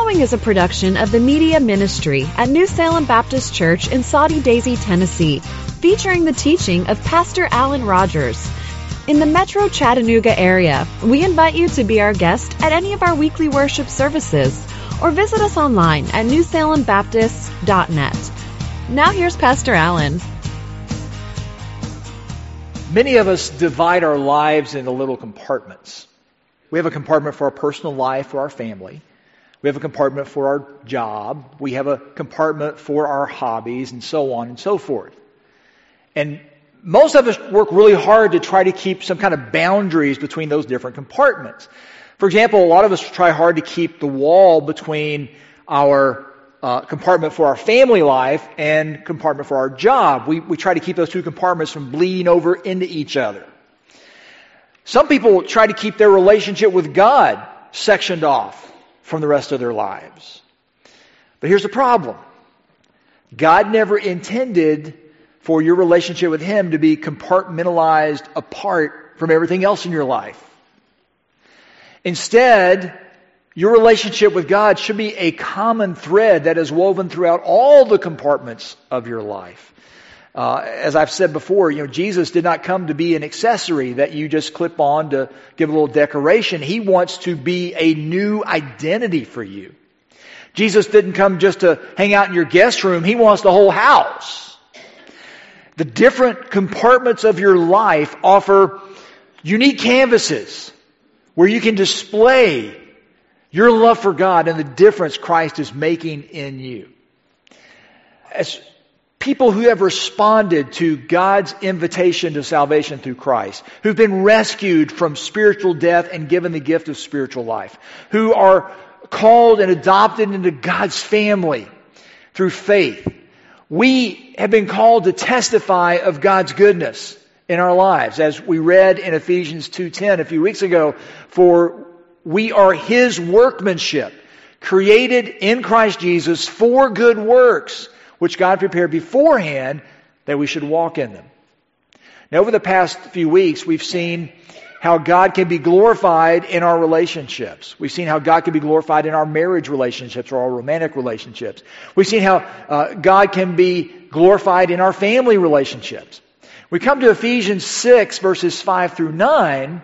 following is a production of the Media Ministry at New Salem Baptist Church in Soddy Daisy, Tennessee, featuring the teaching of Pastor Alan Rogers. In the Metro Chattanooga area, we invite you to be our guest at any of our weekly worship services or visit us online at newsalembaptist.net. Now here's Pastor Alan. Many of us divide our lives into little compartments. We have a compartment for our personal life, for our family. We have a compartment for our job. We have a compartment for our hobbies, and so on and so forth. And most of us work really hard to try to keep some kind of boundaries between those different compartments. For example, a lot of us try hard to keep the wall between our compartment for our family life and compartment for our job. We try to keep those two compartments from bleeding over into each other. Some people try to keep their relationship with God sectioned off from the rest of their lives. But here's the problem. God never intended for your relationship with Him to be compartmentalized apart from everything else in your life. Instead, your relationship with God should be a common thread that is woven throughout all the compartments of your life. As I've said before, Jesus did not come to be an accessory that you just clip on to give a little decoration. He wants to be a new identity for you. Jesus didn't come just to hang out in your guest room. He wants the whole house. The different compartments of your life offer unique canvases where you can display your love for God and the difference Christ is making in you. As people who have responded to God's invitation to salvation through Christ, who've been rescued from spiritual death and given the gift of spiritual life, who are called and adopted into God's family through faith, we have been called to testify of God's goodness in our lives. As we read in Ephesians 2:10 a few weeks ago, for we are His workmanship, created in Christ Jesus for good works, which God prepared beforehand that we should walk in them. Now, over the past few weeks, we've seen how God can be glorified in our relationships. We've seen how God can be glorified in our marriage relationships or our romantic relationships. We've seen how God can be glorified in our family relationships. We come to Ephesians 6, verses 5 through 9.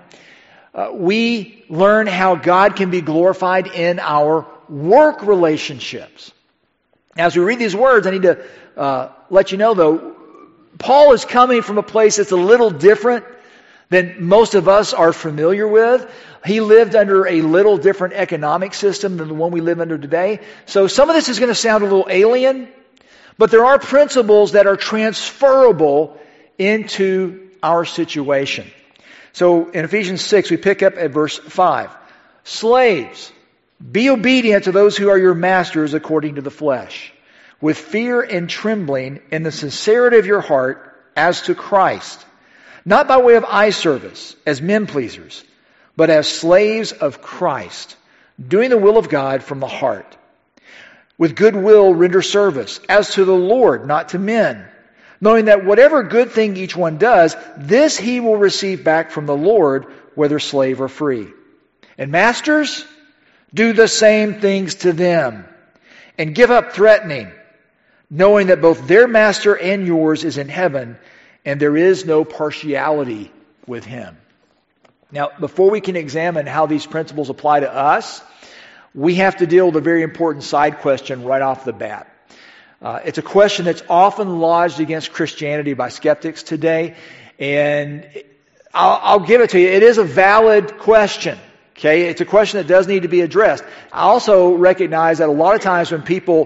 We learn how God can be glorified in our work relationships. As we read these words, I need to let you know, though, Paul is coming from a place that's a little different than most of us are familiar with. He lived under a little different economic system than the one we live under today. So some of this is going to sound a little alien, but there are principles that are transferable into our situation. So in Ephesians 6, we pick up at verse 5. Slaves, be obedient to those who are your masters according to the flesh, with fear and trembling in the sincerity of your heart as to Christ, not by way of eye service as men pleasers, but as slaves of Christ, doing the will of God from the heart. With good will render service as to the Lord, not to men, knowing that whatever good thing each one does, this he will receive back from the Lord, whether slave or free. And masters, do the same things to them, and give up threatening, knowing that both their master and yours is in heaven, and there is no partiality with Him. Now, before we can examine how these principles apply to us, we have to deal with a very important side question right off the bat. It's a question that's often lodged against Christianity by skeptics today, and I'll give it to you. It is a valid question. Okay, it's a question that does need to be addressed. I also recognize that a lot of times when people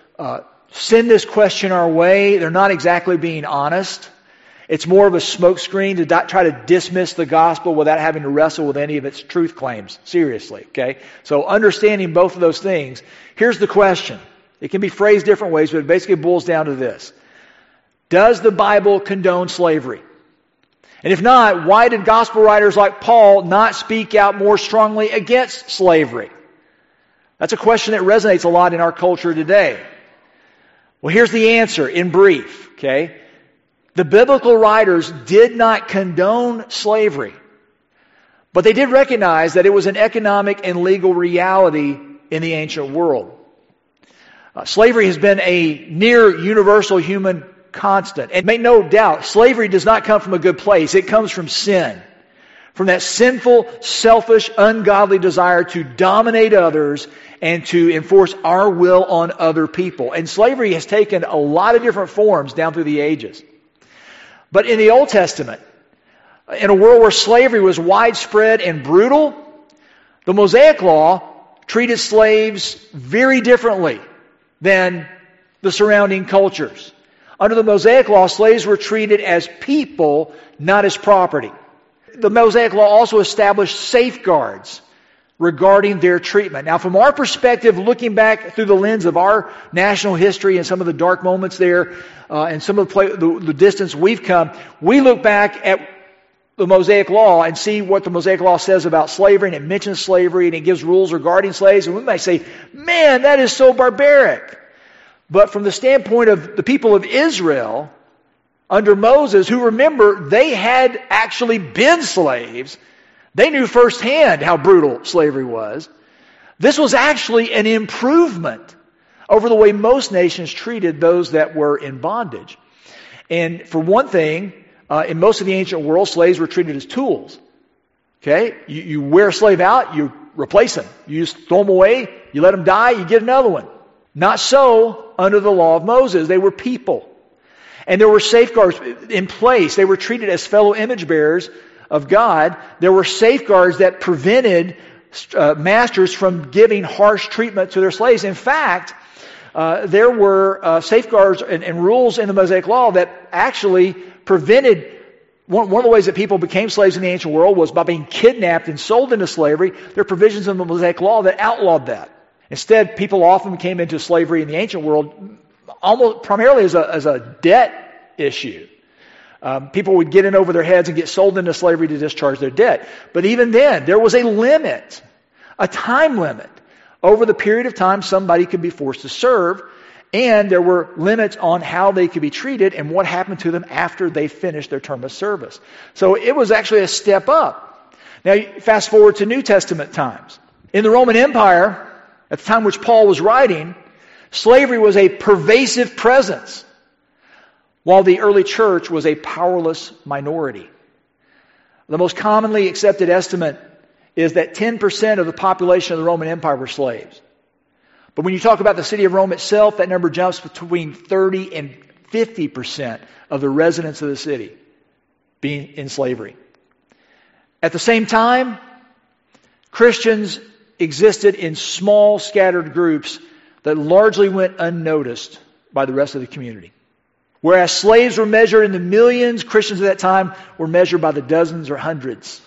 send this question our way, they're not exactly being honest. It's more of a smokescreen to try to dismiss the gospel without having to wrestle with any of its truth claims seriously. Okay, so understanding both of those things, here's the question. It can be phrased different ways, but it basically boils down to this. Does the Bible condone slavery? And if not, why did gospel writers like Paul not speak out more strongly against slavery? That's a question that resonates a lot in our culture today. Well, here's the answer in brief, okay? The biblical writers did not condone slavery, but they did recognize that it was an economic and legal reality in the ancient world. Slavery has been a near universal human constant. And make no doubt, slavery does not come from a good place. It comes from sin. From that sinful, selfish, ungodly desire to dominate others and to enforce our will on other people. And slavery has taken a lot of different forms down through the ages. But in the Old Testament, in a world where slavery was widespread and brutal, the Mosaic Law treated slaves very differently than the surrounding cultures. Under the Mosaic Law, slaves were treated as people, not as property. The Mosaic Law also established safeguards regarding their treatment. Now, from our perspective, looking back through the lens of our national history and some of the dark moments there, and some of the distance we've come, we look back at the Mosaic Law and see what the Mosaic Law says about slavery, and it mentions slavery, and it gives rules regarding slaves, and we might say, man, that is so barbaric. But from the standpoint of the people of Israel, under Moses, who, remember, they had actually been slaves, they knew firsthand how brutal slavery was. This was actually an improvement over the way most nations treated those that were in bondage. And for one thing, in most of the ancient world, slaves were treated as tools. Okay? You wear a slave out, you replace him. You just throw him away, you let him die, you get another one. Not so under the law of Moses. They were people. And there were safeguards in place. They were treated as fellow image bearers of God. There were safeguards that prevented masters from giving harsh treatment to their slaves. In fact, there were safeguards and rules in the Mosaic Law that actually prevented, one of the ways that people became slaves in the ancient world was by being kidnapped and sold into slavery. There are provisions in the Mosaic Law that outlawed that. Instead, people often came into slavery in the ancient world almost primarily as a debt issue. People would get in over their heads and get sold into slavery to discharge their debt. But even then, there was a limit, a time limit, over the period of time somebody could be forced to serve, and there were limits on how they could be treated and what happened to them after they finished their term of service. So it was actually a step up. Now, fast forward to New Testament times. In the Roman Empire, at the time which Paul was writing, slavery was a pervasive presence, while the early church was a powerless minority. The most commonly accepted estimate is that 10% of the population of the Roman Empire were slaves. But when you talk about the city of Rome itself, that number jumps between 30 and 50% of the residents of the city being in slavery. At the same time, Christians existed in small, scattered groups that largely went unnoticed by the rest of the community. Whereas slaves were measured in the millions, Christians at that time were measured by the dozens or hundreds.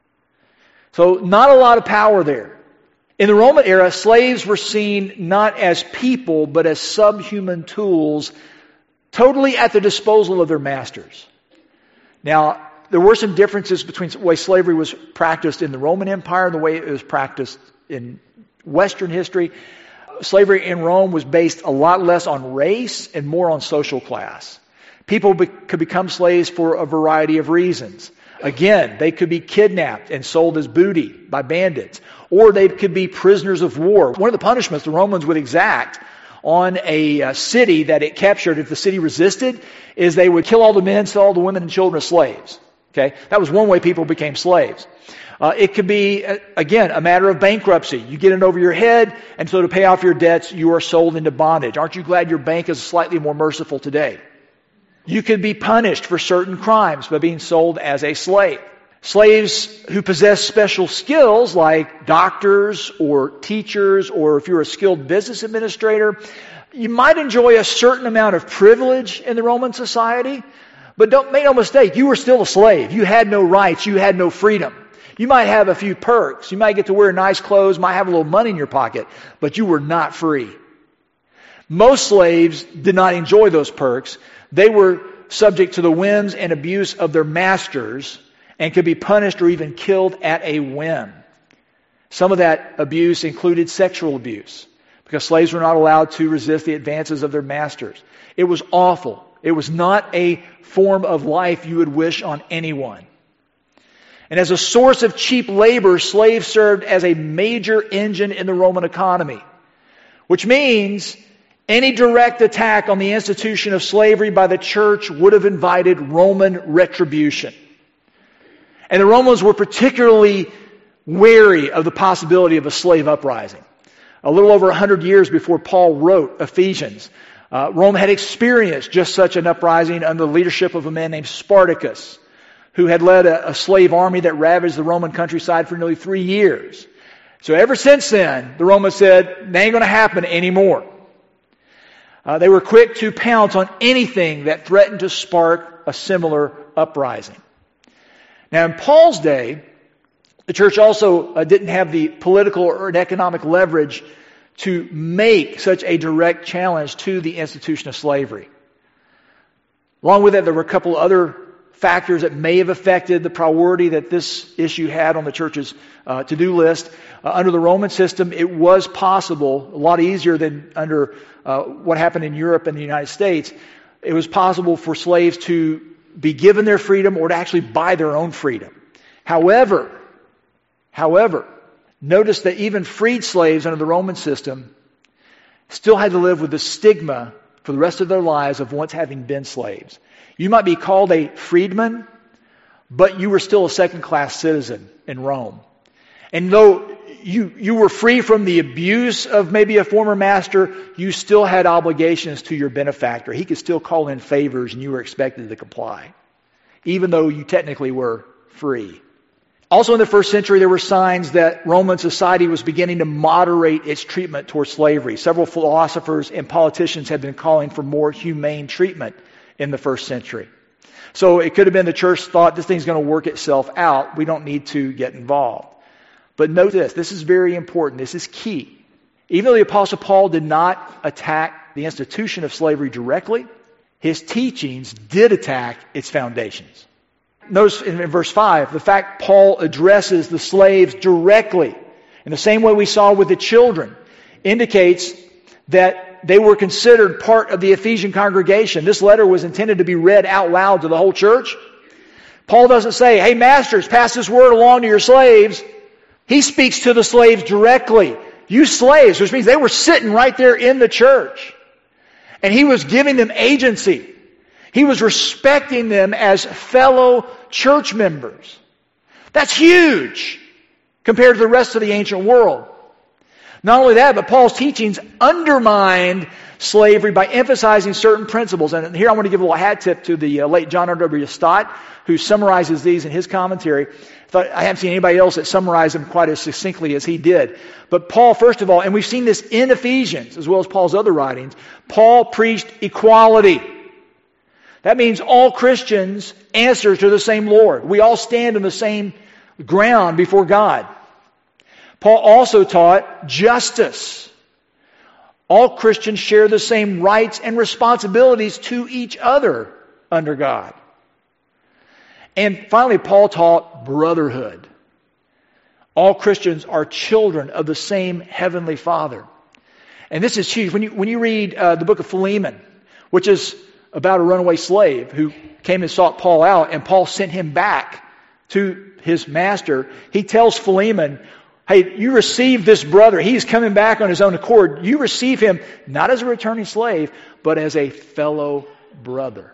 So not a lot of power there. In the Roman era, slaves were seen not as people, but as subhuman tools, totally at the disposal of their masters. Now, there were some differences between the way slavery was practiced in the Roman Empire and the way it was practiced in Western history. Slavery in Rome was based a lot less on race and more on social class. People could become slaves for a variety of reasons. Again, they could be kidnapped and sold as booty by bandits, or they could be prisoners of war. One of the punishments the Romans would exact on a city that it captured if the city resisted is they would kill all the men, sell all the women and children as slaves. Okay, that was one way people became slaves. It could be, again, a matter of bankruptcy. You get it over your head, and so to pay off your debts, you are sold into bondage. Aren't you glad your bank is slightly more merciful today? You could be punished for certain crimes by being sold as a slave. Slaves who possess special skills like doctors or teachers, or if you're a skilled business administrator, you might enjoy a certain amount of privilege in the Roman society, but make no mistake, you were still a slave. You had no rights. You had no freedom. You might have a few perks. You might get to wear nice clothes, might have a little money in your pocket, but you were not free. Most slaves did not enjoy those perks. They were subject to the whims and abuse of their masters and could be punished or even killed at a whim. Some of that abuse included sexual abuse because slaves were not allowed to resist the advances of their masters. It was awful. It was not a form of life you would wish on anyone. And as a source of cheap labor, slaves served as a major engine in the Roman economy. Which means any direct attack on the institution of slavery by the church would have invited Roman retribution. And the Romans were particularly wary of the possibility of a slave uprising. A little over 100 years before Paul wrote Ephesians, Rome had experienced just such an uprising under the leadership of a man named Spartacus, who had led a slave army that ravaged the Roman countryside for nearly 3 years. So ever since then, the Romans said, it ain't going to happen anymore. They were quick to pounce on anything that threatened to spark a similar uprising. Now in Paul's day, the church also didn't have the political or economic leverage to make such a direct challenge to the institution of slavery. Along with that, there were a couple other factors that may have affected the priority that this issue had on the church's to-do list. Under the Roman system, it was possible, a lot easier than under what happened in Europe and the United States, it was possible for slaves to be given their freedom or to actually buy their own freedom. However, notice that even freed slaves under the Roman system still had to live with the stigma for the rest of their lives of once having been slaves. You might be called a freedman, but you were still a second-class citizen in Rome. And though you were free from the abuse of maybe a former master, you still had obligations to your benefactor. He could still call in favors and you were expected to comply, even though you technically were free. Also in the first century, there were signs that Roman society was beginning to moderate its treatment towards slavery. Several philosophers and politicians had been calling for more humane treatment in the first century. So it could have been the church thought this thing's going to work itself out. We don't need to get involved. But note this is very important. This is key. Even though the Apostle Paul did not attack the institution of slavery directly, his teachings did attack its foundations. Notice in verse 5, the fact Paul addresses the slaves directly, in the same way we saw with the children, indicates that they were considered part of the Ephesian congregation. This letter was intended to be read out loud to the whole church. Paul doesn't say, hey masters, pass this word along to your slaves. He speaks to the slaves directly. You slaves, which means they were sitting right there in the church. And he was giving them agency. He was respecting them as fellow church members. That's huge compared to the rest of the ancient world. Not only that, but Paul's teachings undermined slavery by emphasizing certain principles. And here I want to give a little hat tip to the late John R.W. Stott, who summarizes these in his commentary. I haven't seen anybody else that summarized them quite as succinctly as he did. But Paul, first of all, and we've seen this in Ephesians as well as Paul's other writings, Paul preached equality. That means all Christians answer to the same Lord. We all stand on the same ground before God. Paul also taught justice. All Christians share the same rights and responsibilities to each other under God. And finally, Paul taught brotherhood. All Christians are children of the same heavenly Father. And this is huge. When you read the book of Philemon, which is about a runaway slave who came and sought Paul out, and Paul sent him back to his master, he tells Philemon, hey, you receive this brother. He's coming back on his own accord. You receive him not as a returning slave, but as a fellow brother.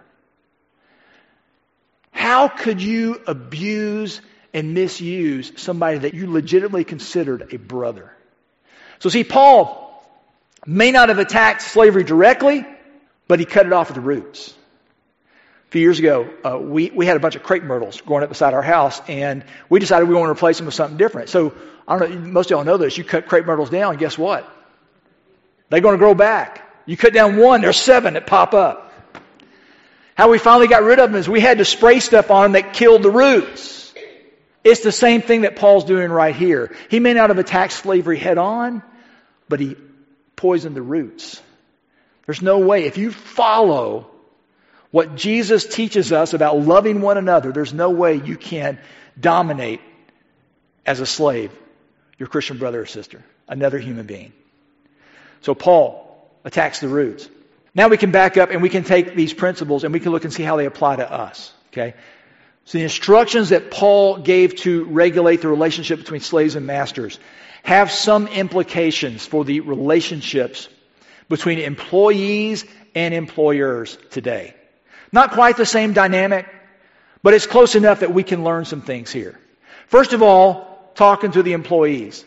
How could you abuse and misuse somebody that you legitimately considered a brother? So see, Paul may not have attacked slavery directly, but he cut it off at the roots. A few years ago, we had a bunch of crepe myrtles growing up beside our house, and we decided we wanted to replace them with something different. So, I don't know, most of y'all know this. You cut crepe myrtles down, and guess what? They're going to grow back. You cut down one, there's 7 that pop up. How we finally got rid of them is we had to spray stuff on them that killed the roots. It's the same thing that Paul's doing right here. He may not have attacked slavery head on, but he poisoned the roots. There's no way. If you follow what Jesus teaches us about loving one another, there's no way you can dominate as a slave your Christian brother or sister, another human being. So Paul attacks the roots. Now we can back up and we can take these principles and we can look and see how they apply to us. Okay? So the instructions that Paul gave to regulate the relationship between slaves and masters have some implications for the relationships between employees and employers today. Not quite the same dynamic, but it's close enough that we can learn some things here. First of all, talking to the employees.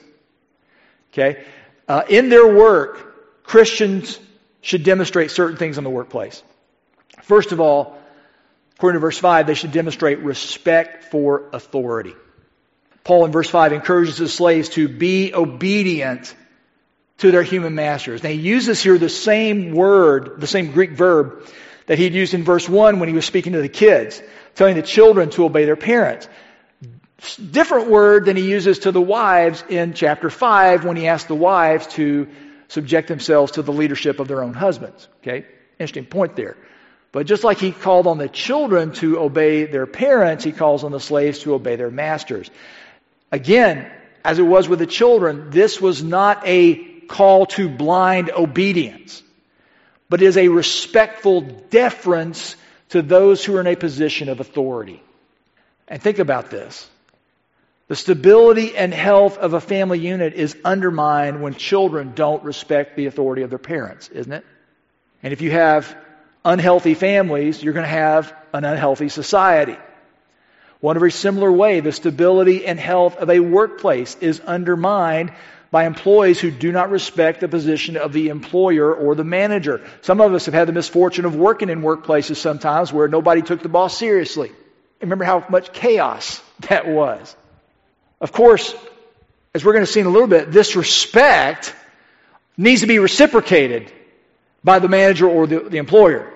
Okay? In their work, Christians should demonstrate certain things in the workplace. First of all, according to verse 5, they should demonstrate respect for authority. Paul in verse 5 encourages the slaves to be obedient to their human masters. Now he uses here the same word, the same Greek verb that he'd used in verse 1 when he was speaking to the kids, telling the children to obey their parents. Different word than he uses to the wives in chapter 5 when he asked the wives to subject themselves to the leadership of their own husbands. Okay? Interesting point there. But just like he called on the children to obey their parents, he calls on the slaves to obey their masters. Again, as it was with the children, this was not a call to blind obedience, but is a respectful deference to those who are in a position of authority. And think about this. The stability and health of a family unit is undermined when children don't respect the authority of their parents, isn't it? And if you have unhealthy families, you're going to have an unhealthy society. One very similar way, the stability and health of a workplace is undermined by employees who do not respect the position of the employer or the manager. Some of us have had the misfortune of working in workplaces sometimes where nobody took the boss seriously. Remember how much chaos that was. Of course, as we're going to see in a little bit, this respect needs to be reciprocated by the manager or the employer.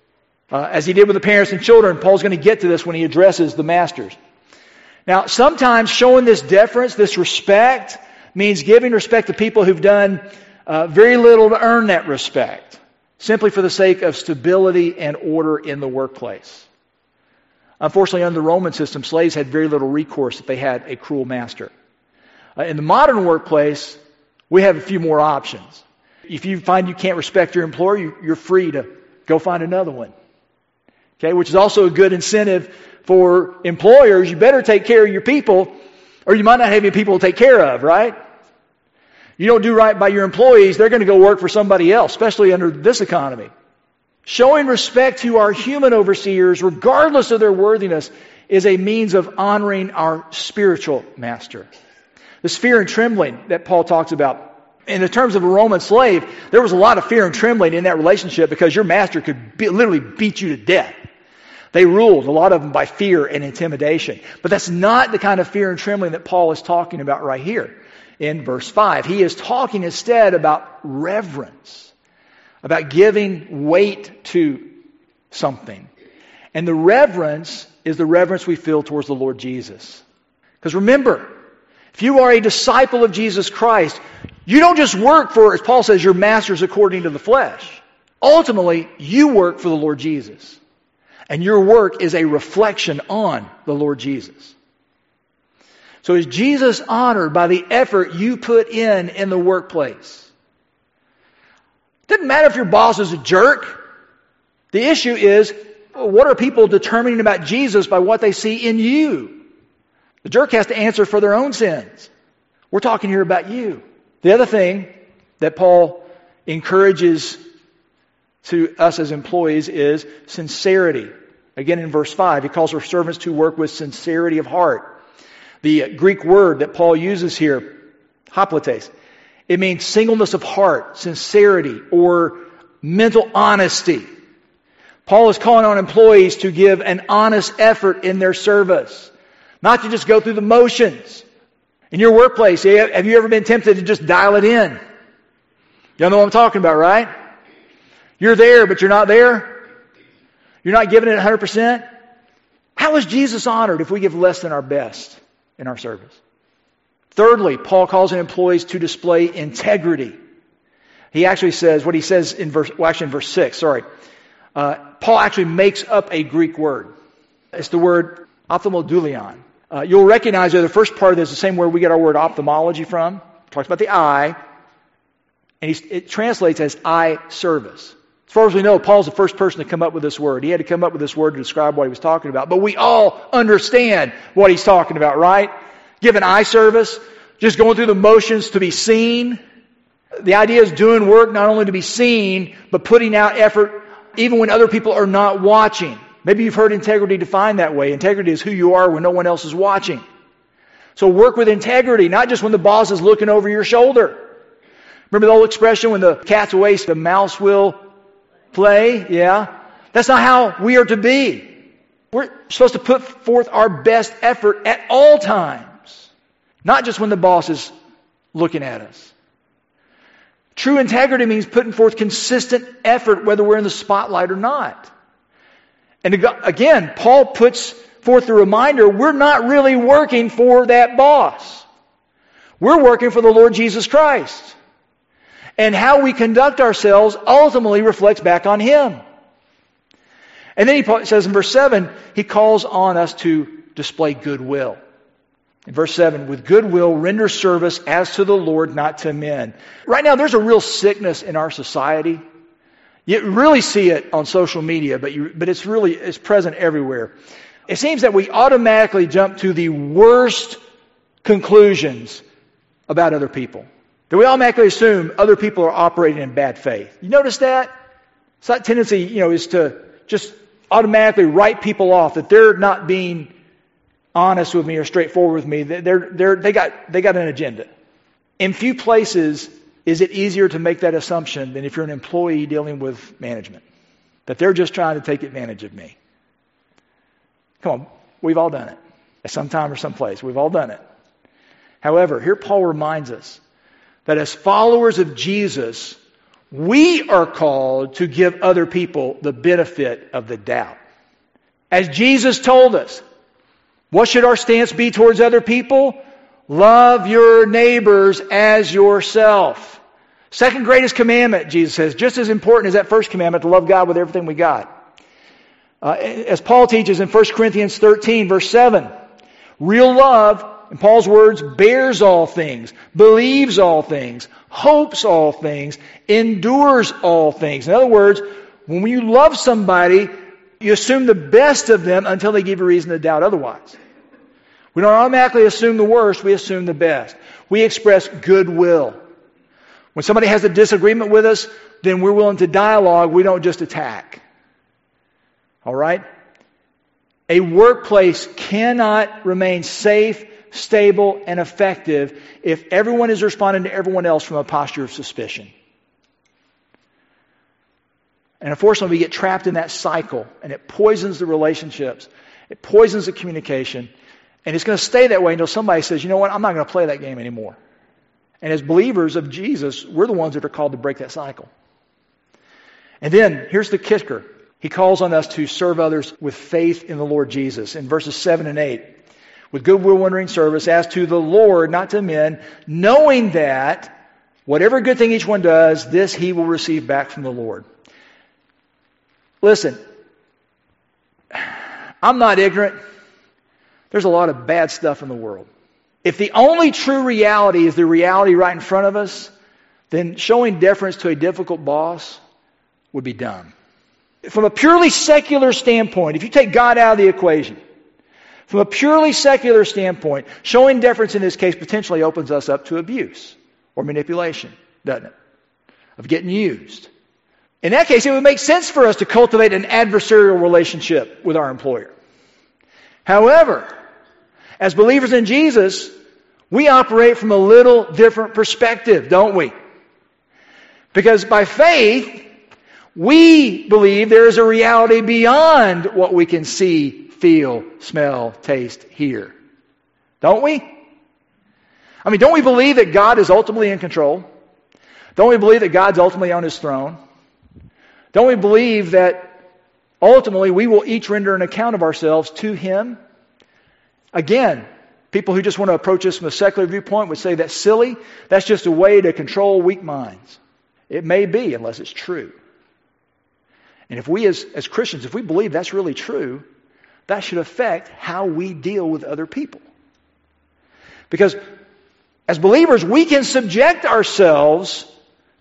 As he did with the parents and children, Paul's going to get to this when he addresses the masters. Now, sometimes showing this deference, this respect, means giving respect to people who've done very little to earn that respect, simply for the sake of stability and order in the workplace. Unfortunately, under the Roman system, slaves had very little recourse if they had a cruel master. In the modern workplace, we have a few more options. If you find you can't respect your employer, you're free to go find another one. Okay, which is also a good incentive for employers. You better take care of your people, or you might not have any people to take care of, right? You don't do right by your employees, they're going to go work for somebody else, especially under this economy. Showing respect to our human overseers, regardless of their worthiness, is a means of honoring our spiritual master. This fear and trembling that Paul talks about, in the terms of a Roman slave, there was a lot of fear and trembling in that relationship because your master could literally beat you to death. They ruled, a lot of them, by fear and intimidation. But that's not the kind of fear and trembling that Paul is talking about right here in verse 5. He is talking instead about reverence, about giving weight to something. And the reverence is the reverence we feel towards the Lord Jesus. Because remember, if you are a disciple of Jesus Christ, you don't just work for, as Paul says, your masters according to the flesh. Ultimately, you work for the Lord Jesus. And your work is a reflection on the Lord Jesus. So is Jesus honored by the effort you put in the workplace? It doesn't matter if your boss is a jerk. The issue is, what are people determining about Jesus by what they see in you? The jerk has to answer for their own sins. We're talking here about you. The other thing that Paul encourages to us as employees is sincerity. Again, in verse 5, he calls for servants to work with sincerity of heart. The Greek word that Paul uses here, hoplites, it means singleness of heart, sincerity, or mental honesty. Paul is calling on employees to give an honest effort in their service, not to just go through the motions. In your workplace, have you ever been tempted to just dial it in? Y'all know what I'm talking about, right? You're there, but you're not there. You're not giving it 100%. How is Jesus honored if we give less than our best in our service? Thirdly, Paul calls on employees to display integrity. He actually says, what he says in verse 6, Paul actually makes up a Greek word. It's the word ophthalmodoulion. You'll recognize that the first part of this is the same word we get our word ophthalmology from. It talks about the eye. And it translates as eye service. As far as we know, Paul's the first person to come up with this word. He had to come up with this word to describe what he was talking about. But we all understand what he's talking about, right? Giving eye service, just going through the motions to be seen. The idea is doing work not only to be seen, but putting out effort even when other people are not watching. Maybe you've heard integrity defined that way. Integrity is who you are when no one else is watching. So work with integrity, not just when the boss is looking over your shoulder. Remember the old expression, when the cat's away, the mouse will play? Yeah. That's not how we are to be. We're supposed to put forth our best effort at all times, not just when the boss is looking at us. True integrity means putting forth consistent effort whether we're in the spotlight or not. And again, Paul puts forth the reminder, we're not really working for that boss. We're working for the Lord Jesus Christ. And how we conduct ourselves ultimately reflects back on Him. And then he says in verse 7, he calls on us to display goodwill. In verse 7, with goodwill, render service as to the Lord, not to men. Right now, there's a real sickness in our society. You really see it on social media, but it's present everywhere. It seems that we automatically jump to the worst conclusions about other people. That we automatically assume other people are operating in bad faith. You notice that? So that tendency, is to just automatically write people off, that they're not being honest with me or straightforward with me. They got an agenda. In few places is it easier to make that assumption than if you're an employee dealing with management. That they're just trying to take advantage of me. Come on, we've all done it. At some time or some place, we've all done it. However, here Paul reminds us that as followers of Jesus, we are called to give other people the benefit of the doubt. As Jesus told us, what should our stance be towards other people? Love your neighbors as yourself. Second greatest commandment, Jesus says, just as important as that first commandment, to love God with everything we got. As Paul teaches in 1 Corinthians 13, verse 7, real love, in Paul's words, bears all things, believes all things, hopes all things, endures all things. In other words, when you love somebody, you assume the best of them until they give you reason to doubt otherwise. We don't automatically assume the worst, we assume the best. We express goodwill. When somebody has a disagreement with us, then we're willing to dialogue, we don't just attack. All right? A workplace cannot remain safe, stable, and effective if everyone is responding to everyone else from a posture of suspicion. And unfortunately, we get trapped in that cycle, and it poisons the relationships. It poisons the communication. And it's going to stay that way until somebody says, you know what, I'm not going to play that game anymore. And as believers of Jesus, we're the ones that are called to break that cycle. And then, here's the kicker. He calls on us to serve others with faith in the Lord Jesus. In verses 7 and 8, with goodwill rendering service as to the Lord, not to men, knowing that whatever good thing each one does, this he will receive back from the Lord. Listen, I'm not ignorant. There's a lot of bad stuff in the world. If the only true reality is the reality right in front of us, then showing deference to a difficult boss would be dumb. From a purely secular standpoint, if you take God out of the equation, from a purely secular standpoint, showing deference in this case potentially opens us up to abuse or manipulation, doesn't it? Of getting used. In that case, it would make sense for us to cultivate an adversarial relationship with our employer. However, as believers in Jesus, we operate from a little different perspective, don't we? Because by faith, we believe there is a reality beyond what we can see, feel, smell, taste, hear. Don't we? I mean, don't we believe that God is ultimately in control? Don't we believe that God's ultimately on His throne? Don't we believe that ultimately we will each render an account of ourselves to Him? Again, people who just want to approach this from a secular viewpoint would say that's silly. That's just a way to control weak minds. It may be, unless it's true. And if we as Christians, if we believe that's really true, that should affect how we deal with other people. Because as believers, we can subject ourselves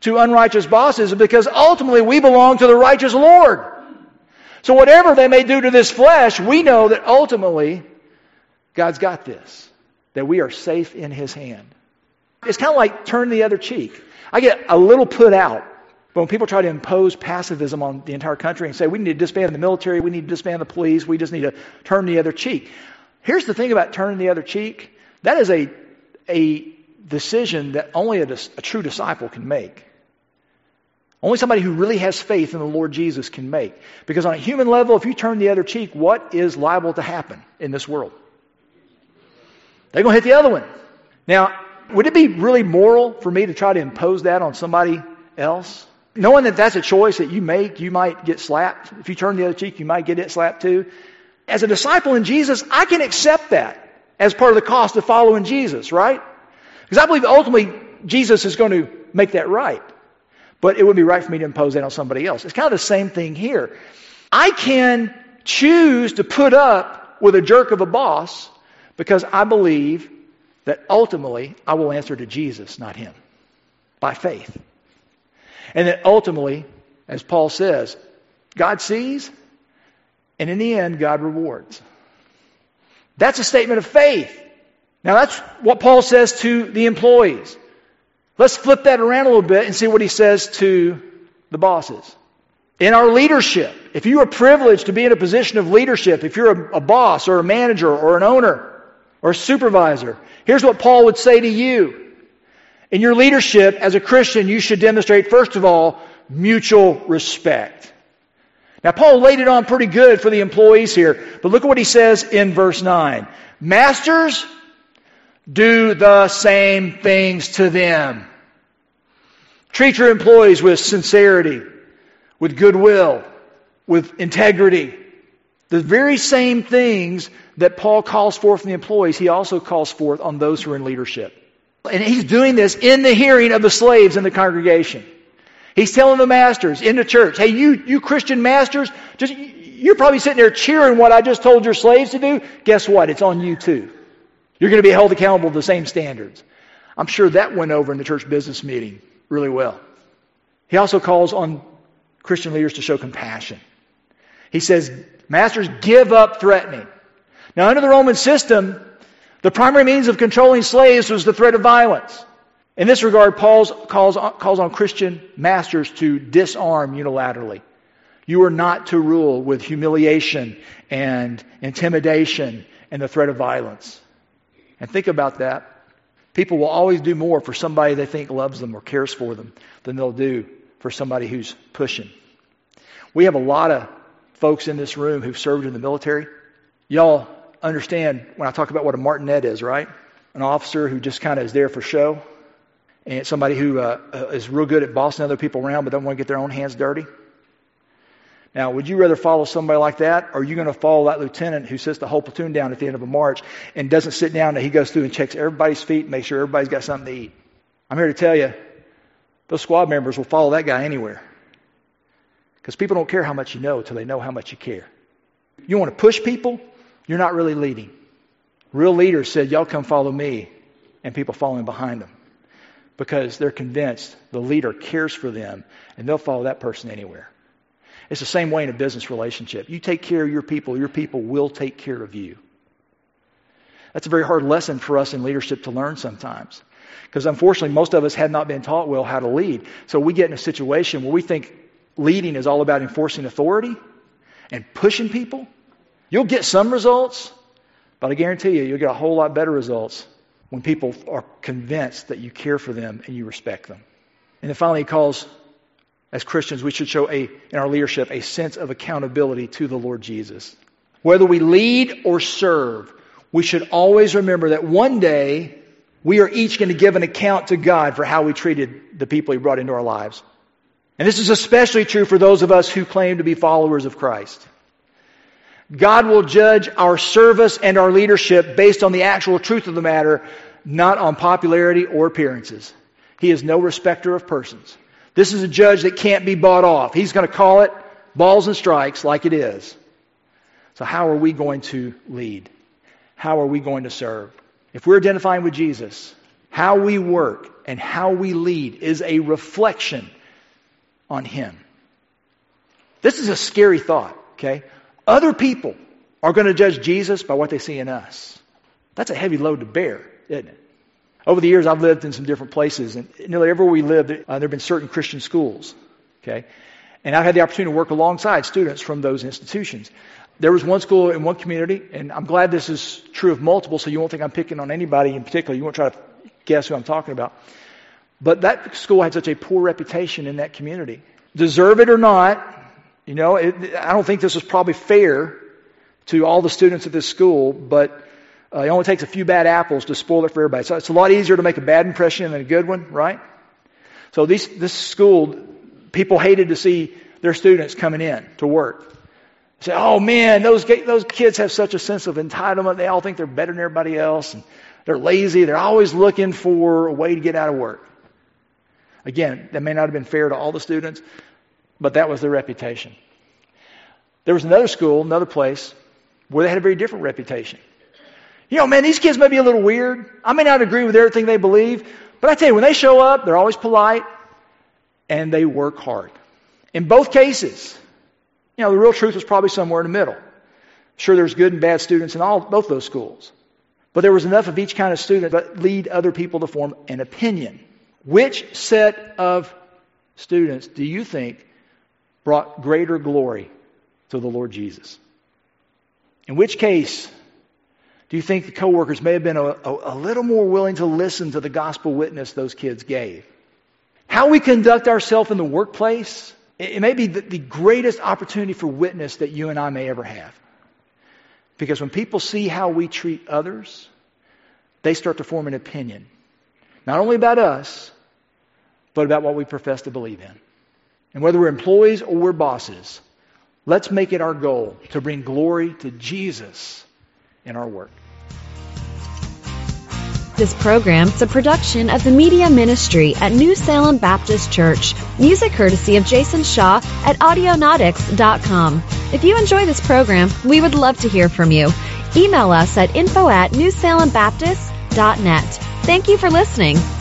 to unrighteous bosses is because ultimately we belong to the righteous Lord. So whatever they may do to this flesh, we know that ultimately God's got this, that we are safe in His hand. It's kind of like turn the other cheek. I get a little put out but when people try to impose pacifism on the entire country and say we need to disband the military, we need to disband the police, we just need to turn the other cheek. Here's the thing about turning the other cheek. That is a decision that only a true disciple can make. Only somebody who really has faith in the Lord Jesus can make. Because on a human level, if you turn the other cheek, what is liable to happen in this world? They're going to hit the other one. Now, would it be really moral for me to try to impose that on somebody else? Knowing that that's a choice that you make, you might get slapped. If you turn the other cheek, you might get it slapped too. As a disciple in Jesus, I can accept that as part of the cost of following Jesus, right? Because I believe ultimately Jesus is going to make that right. But it would be right for me to impose that on somebody else. It's kind of the same thing here. I can choose to put up with a jerk of a boss because I believe that ultimately I will answer to Jesus, not him, by faith. And that ultimately, as Paul says, God sees, and in the end, God rewards. That's a statement of faith. Now that's what Paul says to the employees. Let's flip that around a little bit and see what he says to the bosses. In our leadership, if you are privileged to be in a position of leadership, if you're a boss or a manager or an owner or a supervisor, here's what Paul would say to you. In your leadership as a Christian, you should demonstrate, first of all, mutual respect. Now, Paul laid it on pretty good for the employees here, but look at what he says in verse 9. Masters, do the same things to them. Treat your employees with sincerity, with goodwill, with integrity. The very same things that Paul calls forth in the employees, he also calls forth on those who are in leadership. And he's doing this in the hearing of the slaves in the congregation. He's telling the masters in the church, hey, you Christian masters, you're probably sitting there cheering what I just told your slaves to do. Guess what? It's on you too. You're going to be held accountable to the same standards. I'm sure that went over in the church business meeting really well. He also calls on Christian leaders to show compassion. He says, masters, give up threatening. Now, under the Roman system, the primary means of controlling slaves was the threat of violence. In this regard, Paul calls on Christian masters to disarm unilaterally. You are not to rule with humiliation and intimidation and the threat of violence. And think about that. People will always do more for somebody they think loves them or cares for them than they'll do for somebody who's pushing. We have a lot of folks in this room who've served in the military. Y'all understand when I talk about what a martinet is, right? An officer who just kind of is there for show. And somebody who is real good at bossing other people around but don't want to get their own hands dirty. Now, would you rather follow somebody like that, or are you going to follow that lieutenant who sits the whole platoon down at the end of a march and doesn't sit down and he goes through and checks everybody's feet and makes sure everybody's got something to eat? I'm here to tell you, those squad members will follow that guy anywhere. Because people don't care how much you know until they know how much you care. You want to push people, you're not really leading. Real leaders said, y'all come follow me, and people following behind them. Because they're convinced the leader cares for them, and they'll follow that person anywhere. It's the same way in a business relationship. You take care of your people will take care of you. That's a very hard lesson for us in leadership to learn sometimes. Because unfortunately, most of us have not been taught well how to lead. So we get in a situation where we think leading is all about enforcing authority and pushing people. You'll get some results, but I guarantee you'll get a whole lot better results when people are convinced that you care for them and you respect them. And then finally, he calls, as Christians, we should show in our leadership a sense of accountability to the Lord Jesus. Whether we lead or serve, we should always remember that one day we are each going to give an account to God for how we treated the people He brought into our lives. And this is especially true for those of us who claim to be followers of Christ. God will judge our service and our leadership based on the actual truth of the matter, not on popularity or appearances. He is no respecter of persons. This is a judge that can't be bought off. He's going to call it balls and strikes like it is. So how are we going to lead? How are we going to serve? If we're identifying with Jesus, how we work, and how we lead is a reflection on Him. This is a scary thought, okay? Other people are going to judge Jesus by what they see in us. That's a heavy load to bear, isn't it? Over the years, I've lived in some different places, and nearly everywhere we lived, there have been certain Christian schools, okay? And I've had the opportunity to work alongside students from those institutions. There was one school in one community, and I'm glad this is true of multiple, so you won't think I'm picking on anybody in particular. You won't try to guess who I'm talking about. But that school had such a poor reputation in that community. Deserve it or not, I don't think this was probably fair to all the students at this school, but it only takes a few bad apples to spoil it for everybody. So it's a lot easier to make a bad impression than a good one, right? So this school, people hated to see their students coming in to work. Say, oh man, those kids have such a sense of entitlement. They all think they're better than everybody else. And they're lazy. They're always looking for a way to get out of work. Again, that may not have been fair to all the students, but that was their reputation. There was another school, another place, where they had a very different reputation. Man, these kids may be a little weird. I may not agree with everything they believe, but I tell you, when they show up, they're always polite, and they work hard. In both cases, the real truth was probably somewhere in the middle. Sure, there's good and bad students in both those schools. But there was enough of each kind of student that lead other people to form an opinion. Which set of students do you think brought greater glory to the Lord Jesus? In which case, do you think the coworkers may have been a little more willing to listen to the gospel witness those kids gave? How we conduct ourselves in the workplace, it may be the greatest opportunity for witness that you and I may ever have. Because when people see how we treat others, they start to form an opinion. Not only about us, but about what we profess to believe in. And whether we're employees or we're bosses, let's make it our goal to bring glory to Jesus in our work. This program is a production of the Media Ministry at New Salem Baptist Church. Music courtesy of Jason Shaw at Audionautics.com. If you enjoy this program, we would love to hear from you. Email us at info@newsalembaptist.net. Thank you for listening.